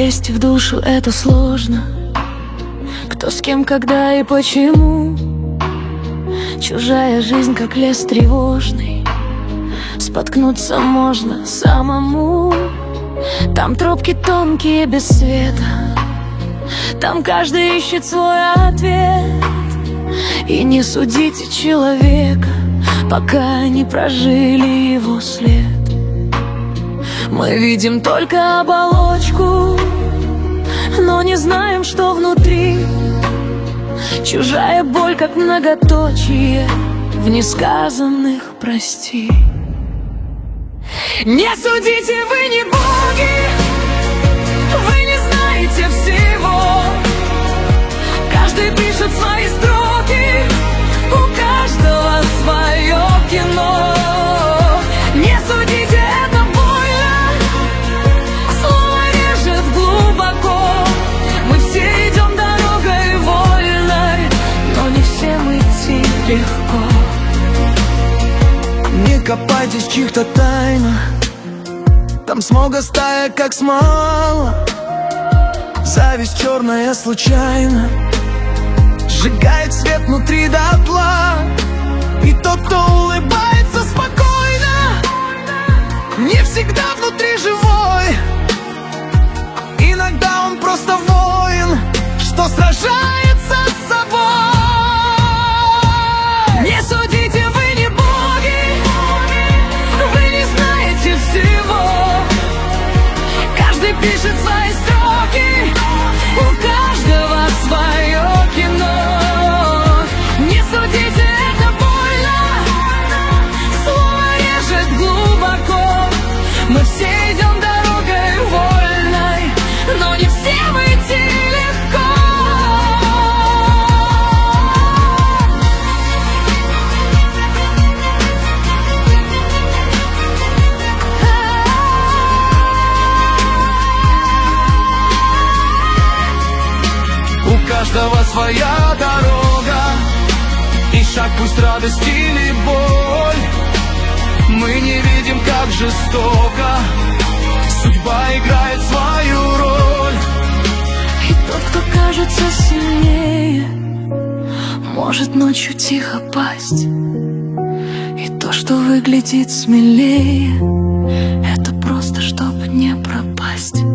Лезть в душу — это сложно. Кто с кем, когда и почему. Чужая жизнь, как лес тревожный. Споткнуться можно самому. Там тропки тонкие, без света. Там каждый ищет свой ответ. И не судите человека, пока не прожили его след. Мы видим только оболочку, но не знаем, что внутри. Чужая боль, как многоточие в несказанных «прости». Не судите, вы не боги, вы не знаете всего. Каждый пишет свои строки, у каждого свое кино. Не судите, это больно, слово режет глубоко. Мы все идем дорогой вольной, но не всем идти легко. Не копайтесь в чьих-то тайнах, там смога стая, как смола. Зависть черная случайно сжигает свет внутри дотла. И тот, кто улыбается спокойно, не всегда внутри живой. Иногда он просто воин, что сражается с собой. Не судите, вы не боги, вы не знаете всего. Каждый пишет свои строки, у каждого свое кино. Не судите, это больно, слово режет глубоко. Мы все идем дорогой вольной, но не всем идти легко. У каждого своя дорога, и шаг пусть радость или боль. Мы не видим, как жестоко судьба играет свою роль. И тот, кто кажется сильнее, может ночью тихо пасть. И то, что выглядит смелее, это просто чтоб не пропасть.